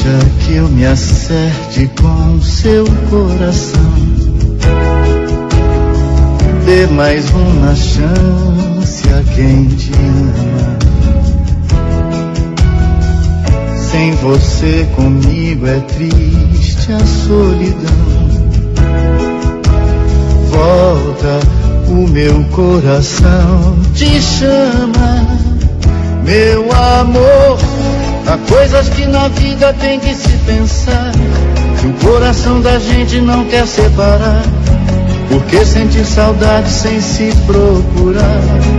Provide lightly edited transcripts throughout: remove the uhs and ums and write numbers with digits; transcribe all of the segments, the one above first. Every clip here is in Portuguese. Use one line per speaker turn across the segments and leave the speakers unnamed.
Deixa que eu me acerte com seu coração. Dê mais uma chance a quem te ama. Sem você comigo é triste a solidão. Volta, o meu coração te chama. Meu amor, há coisas que na vida tem que se pensar. Que o coração da gente não quer separar. Porque sentir saudade sem se procurar.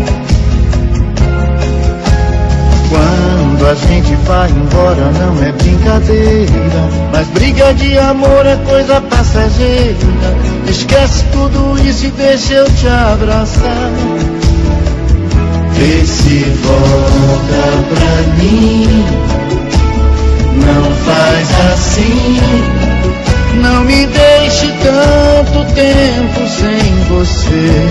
Quando a gente vai embora não é brincadeira. Mas briga de amor é coisa passageira. Esquece tudo isso e deixa eu te abraçar. Vê se volta pra mim. Não faz assim. Não me deixe tanto tempo sem você.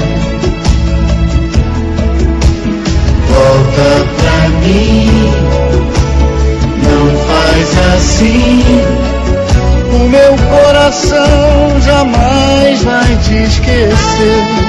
Volta pra mim. Não faz assim. O meu coração jamais vai te esquecer.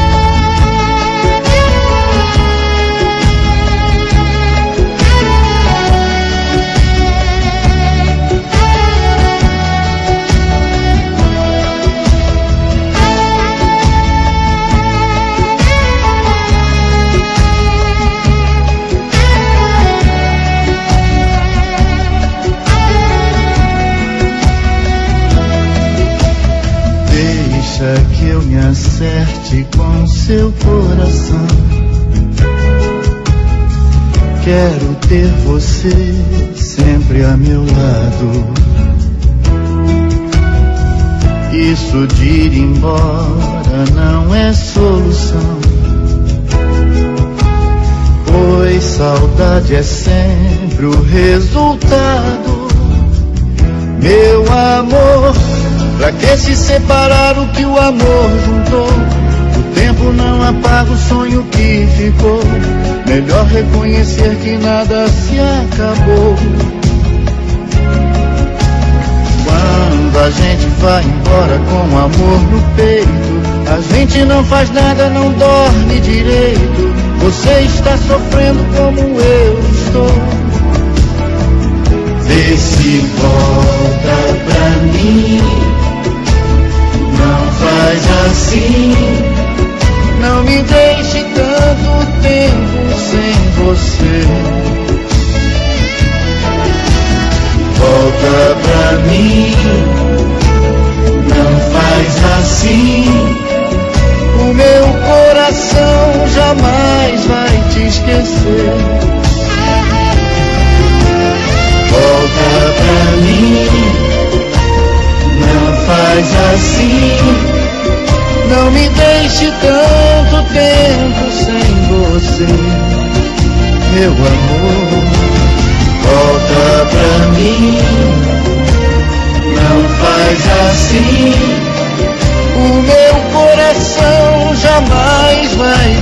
Que eu me acerte com seu coração. Quero ter você sempre a meu lado. Isso de ir embora não é solução. Pois saudade é sempre o resultado. Meu amor, pra que se separar o que o amor juntou? O tempo não apaga o sonho que ficou. Melhor reconhecer que nada se acabou. Quando a gente vai embora com amor no peito, a gente não faz nada, não dorme direito. Você está sofrendo como eu estou. Vê se volta pra mim. Não faz assim. Não me deixe tanto tempo sem você. Volta pra mim. Não faz assim. O meu coração jamais vai te esquecer. Volta pra mim. Não faz assim. Não me deixe tanto tempo sem você. Meu amor, volta pra mim. Não faz assim. O meu coração jamais vai